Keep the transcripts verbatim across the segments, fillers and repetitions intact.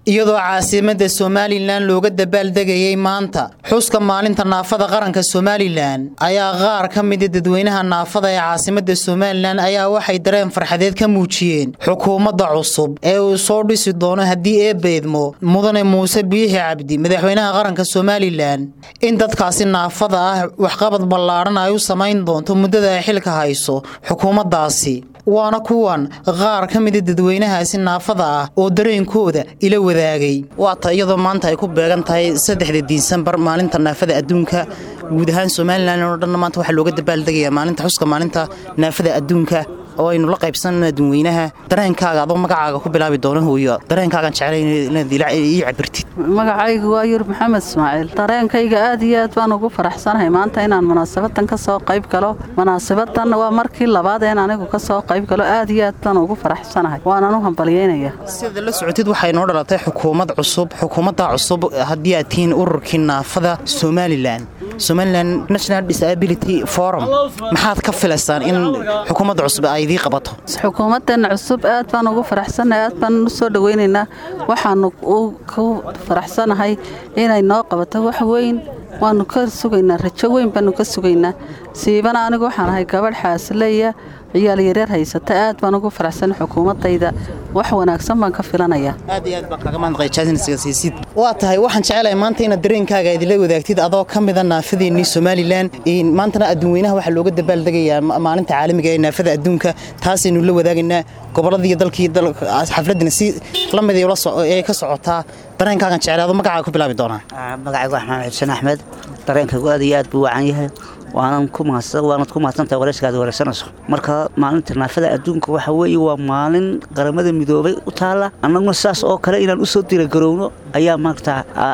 iyadoo caasimadda Somaliland looga dabaaldegayay maanta xuska maalinta naafada qaranka Somaliland ayaa qaar ka mid ah dadweynaha naafada ee caasimadda Somaliland ayaa waxay dareen farxadeed ka muujiyeen xukuumadda cusub ee uu soo dhisi doono hadii ay beedmo mudane Muuse Biixi Cabdi madaxweynaha qaranka Somaliland in dadkaasi naafada ah wax qabad ballaaran ay u sameyn doonto muddada ay xilka hayso xukuumaddaasi waana kuwan qaar ka mid ah dadweynahaasi naafada ah oo dareenkooda ila wadaagay waata iyadoo maanta ay ku beegan tahay saddexda Disembar maalinta naafada adduunka guud ahaan Somaliland oo dhan maanta waxa looga dabaaldegayaa maalinta xuska maalinta naafada adduunka oo aynu la qaybsanno dadweynaha dareenkaaga adoo magacaaga ku bilaabi doono hooyo dareenkaaga jecelayn inaad ii cabirtid magacaygu waa Yur Maxamed Ismaaciil dareenkayga aad iyo aad baan ugu faraxsanahay maanta inaan munaasabadan ka soo qayb galo munaasabadan waa markii labaad ee anigu ka soo qayb galo aad iyo aad baan ugu faraxsanahay waana u hambalyeynaya sida la socotid waxay noo dhalatay xukuumad cusub xukuumadda cusub hadii aad tiin ururkii naafada Somaliland Somaliland National Disability Forum maxaad ka filaysaan in xukuumadda cusub ay idii qabato xukuumaddan cusub aad baan ugu faraxsanahay aad baan u soo dhaweynaynaa waxaan ku faraxsanahay inay noo qabato wax weyn waanu ka sugaynaa rajo weyn baanu ka sugaynaa siibana anigu waxaan ahay gabadh xaasileeya ciyaal yaryar haysata aad baan ugu faraxsanahay xukuumadayda wax wanaagsan baan ka filanayaa aad iyo aad baan kaga mahadnaqay jaasinsiga siisid waa tahay waxaan jecelahay maanta inaad dareenkaaga idila wadaagtid adoo ka mid ah naafadeenii Somaliland in maantana adduunweynaha waxa looga dabaaldegayaa maalinta caalamiga ee naafada adduunka taasaynu la wadaagaynaa gobolada iyo dalkii xafladana si la mid ee ka socotaa dareenkaaga jecelaado magacaaga ku bilaabi doonaa magacaygu Axmed Xuseen Axmed dareenkaygu aad iyo aad buu wacan yahay waana ku maasay waana ku maasantay waraysigaada waraysanayso marka maalinta naafada adduunka waxa weeye waa maalin qaramada midoobay u taala annaguna saas oo kale inaan u soo diray garowno ayaa maanta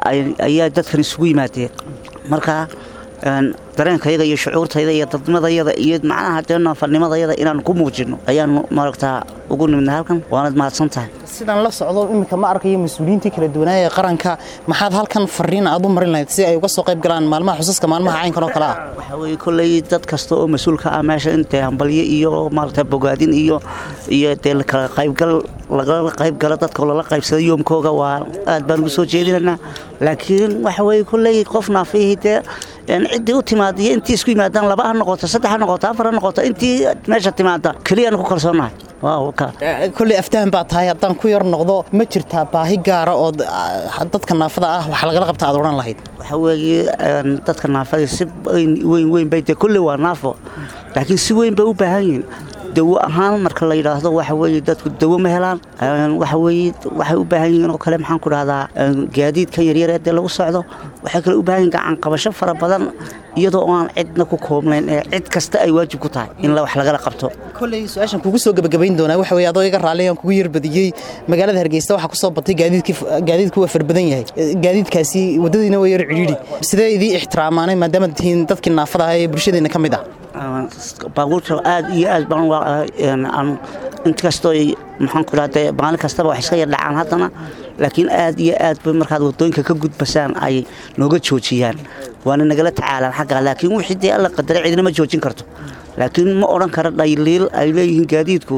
ayaa dadkan isugu yimaadeen marka een dareenkayga iyo shucuurtayda iyo dadnimadayada iyo macnaha deena farnimadayada inaan ku muujino ayaan maaragtaa ugu nimid halkan waana mahadsantahay sidaan la socdo imika ma arkayo mas'uuliyiinta kala duwan ee qaranka maxaad halkan fariin aad u marin lahayd si ay uga soo qayb galaan maalmaha xusaska maalmaha caynkan oo kale ah waxa weeye kulay dad kasta oo mas'uul ka ah meesha inta hambalyo iyo maaragtaa bogaadin iyo iyo deel kala qayb gal laga qayb gala dadka la qaybsaday yoomkooga waa aad baan ugu soo jeedinaa laakiin waxa weeye kulay qof naafiyada in cidii u timaadiyay intii isku yimaadaan laba ha noqoto saddex ha noqoto afar ha noqoto intii meesha timaada kaliya ku kalsoonahay waaw ka kulli aftaan baa tahay haddaan ku yar noqdo ma jirtaa baahi gaar ah oo dadka naafada ah waxa laga qabtaa aad oran lahayd waxa weeye dadka naafada si weyn weyn bay kulli waa naafo laakiin si weyn bay u baahan yihiin dawo ahaan marka la yiraahdo waxa weeye dadku dawo ma helaan waxa weeye waxay u baahan yihiin oo kale maxaan ku raahdaa gaadiidka yaryar ee lagu socdo waxa kale u baahan gacan qabasho fara badan iyadoo aan cidna ku koobnayn ee cid kasta ay waajib ku tahay in la wax laga qabto kulay su'aashan kugu soo gabagabayn doonaa waxa weeye adoo iga raaliyan kugu yar badiyay magaalada Hargeysa waxa ku soo batay gaadiidkii gaadiidku waa farbadan yahay gaadiidkaasi wadadiina way yar ciriiri sidee idii ixtiraamanay maadaama tiin dadkii naafada ah ee bulshadeena kamid ah baabuurta aad iyo aad baan aan inkastoo maxaan ku raadey maalin kasta wax iska yar dhacaan hadana laakiin aad iyo aad bay markaad wadooyinka ka gudbasaan ay nooga joojiyaan waana nagala tacaalaan xagga laakiin wixii alla qadaray cidina ma joojin karto laakiin ma oran karo dhayliil ay leeyihiin gaadiidku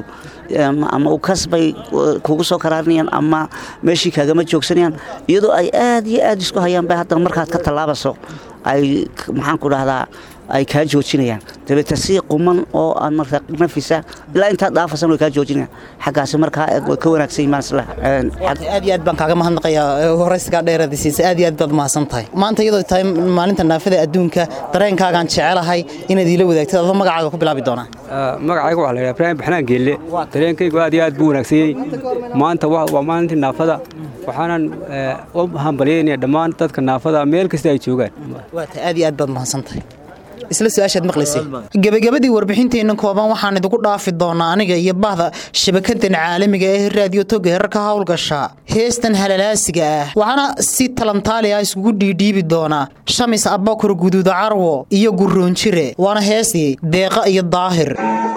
ama uu kasbay kugu soo karaarnayaan ama meeshii kaaga ma joogsanayaan iyadoo ay aad iyo aad isku hayaan bay hadda markaad ka talaabaso ay maxaan ku raahdaa ay ka joojinayaan dabta si quman oo aan markaa nafisa ilaa inta dhaafsan way ka joojinayaan xagaas markaa way ka wanaagsan yihiin masla aad iyo aad baan kaaga mahadnaqayaa horeysiga dheeradiisa aad iyo aad baad mahadsantahay maanta iyadoo tahay maalinta naafada adduunka dareenkaagan jecelahay inaad ila wadaagtid adoo magacaaga ku bilaabi doonaa magacaygu waxa la yiraahdaa Ibrahim Baxnaan Geelle dareenkaygu aad iyo aad buu wanaagsanyahay maanta waa maalinta naafada waxaan u hambalyeynaa dhammaan dadka naafada meel kasta ay joogaan waa aad iyo aad baad mahadsantahay isla su'aashaad maqlaysay gabagabadii warbixinteena kooban waxaan idinku dhaafi doonaa aniga iyo bahda shabakadan caalamiga ee raadiyo toga herka hawlgasha heestan halalaasiga ah waxaana si talantaali ah isugu dhiidhiibi doonaa Shamis Abakar Guduuda Carwo iyo Guroonjire waana heestii Deeqa iyo Daahir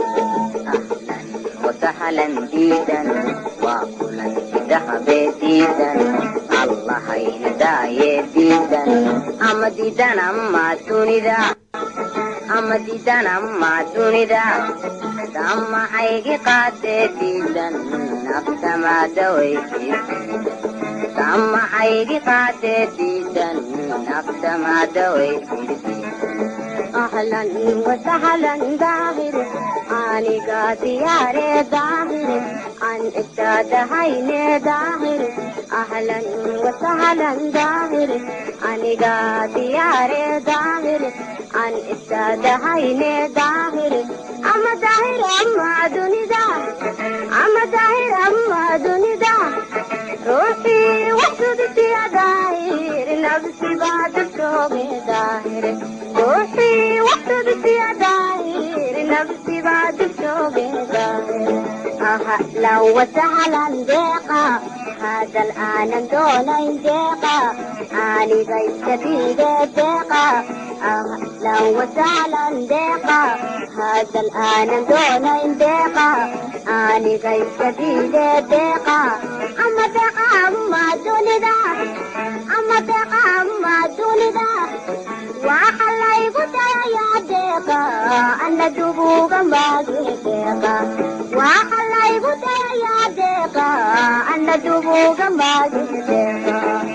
وسهلا جدا وكلا ذهبتيدا الله هداية جدا أما جدا أما توندا أما جدا أما توندا أما حيقي قاتل جدا نفس ما دويت أما حيدي قاتديدا نفس ما دويت أهلا وسهلا داهر أني قاتي يا داهر عن إستاد هيني داهر أهلا وسهلا داهر أني قاتي يا داهر عن إستاد هيني داهر أما داهر أما دوني داهر أما داهر أما دوني داهر روحي وحدتي يا داهر نفسي بعد الشوق داهر روحي وحدتي يا داهر نفسي بعد الشوق داهر أهلا وسهلا ديقا هذا الآن دون ديقا أني غير شديد ديقا أهلا وسهلا ديقا هذا الآن دون ديقا أني غير شديد ديقا أما ديقا أما دون دا أما ديقا أما دون دا وحلا يبدا يا ديقا أنا دبوغا ما ديقا وحلا يبدا يا ديقا أنا دبوغا ما ديقا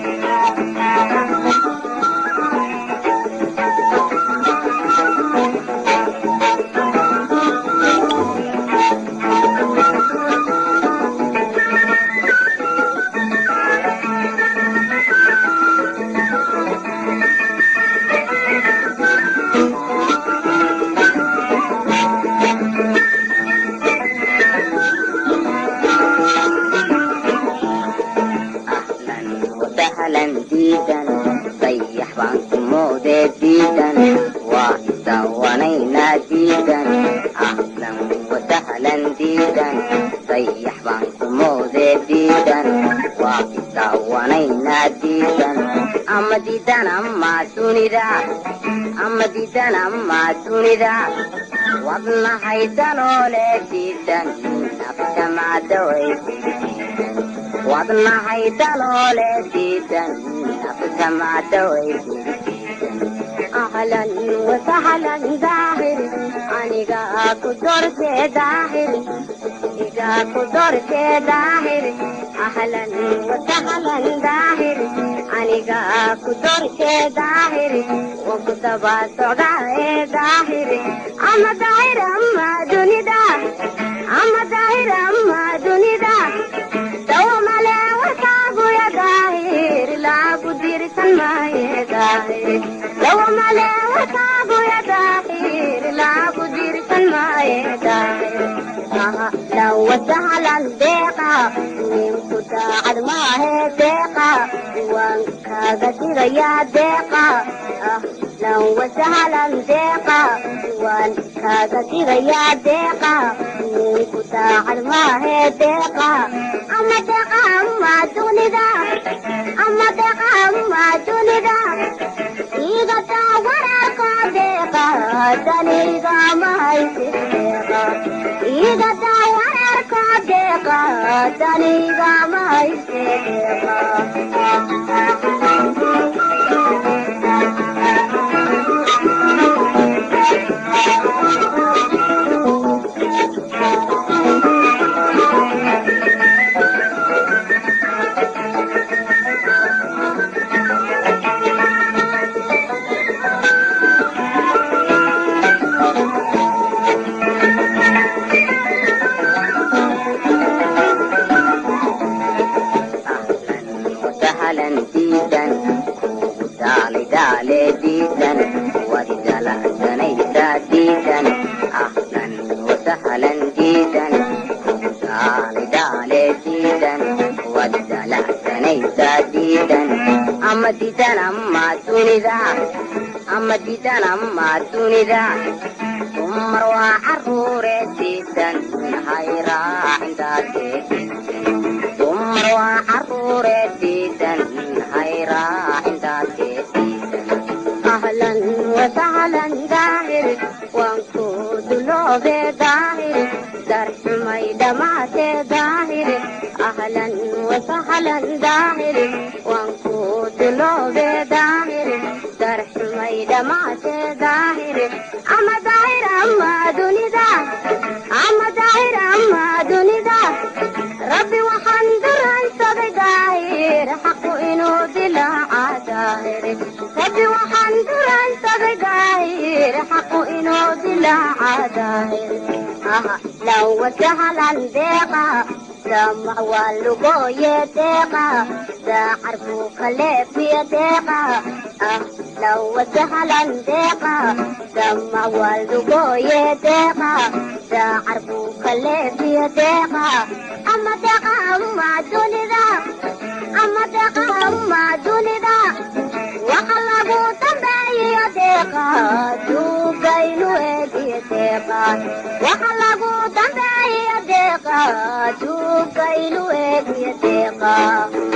صيح بانكم مودة ديدا وسوانينا ديدا أهلا وسهلا ديدا صيح بانكم مودة ديدا وسوانينا ديدا أما ديدا أما سونيدا أما ديدا أما سونيدا وضنا حيدا لولي ديدا نفس ما دويت وضنا حيدا لولي ديدا نفس ما دويت أهلا وسهلا داهر أني قا كدور سي داهر إذا كدور سي داهر أهلا وسهلا داهر أني قا كدور سي داهر وكتبا سودا داهر أما داهر أما دوني داهر أما داهر أما دوني داهر تو ملا وصابو يا داهر لا قدير سلمى يا داهر لو ملا وصابو يا داهر لا قدير سلمى يا داهر لو وسهلا ديقا من كتا عدما هي ديقا وانكا قدير يا ديقا لو وسهلا ديقا وانكا قدير يا ديقا من كتا عدما هي ديقا أما ديقا أما دوني دا أما ديقا أما دوني دا إيغا تاورا ديقا دنيغا ما يسيقا إيغا تاورا ديقا دنيغا ما يسيقا أما ديدان أما تونيدا أما ديدان أما تونيدا عمر وعرور ديدان هايرا عندك عمر وعرور ديدان هايرا عندك أهلا وسهلا داهر وانكود لوبي داهر درح ميدا ماتي داهر أهلا وسهلا داهر وانكود لوبي داهر درح ميدا ماتي داهر أما داهر أما دوني داهر أما داهر أما دوني داهر ربي وحنظر أنت بداهر حق daahire rabi waxaan duransaday daahir xaqu inoo dilaaca daahir aha lawa sahlan deeqa سمع واللقوية ديقة ساحر فوق لفية ديقة أه لو سهلا ديقة سمع واللقوية ديقة ساحر فوق لفية ديقة أما ديقة أما دوني ذا أما ديقة أما دوني ذا وخلقوا تنبعي ديقة دوكينو إيدي ديقة وخلقوا تنبعي ديقة دوكينو إيدي ديقة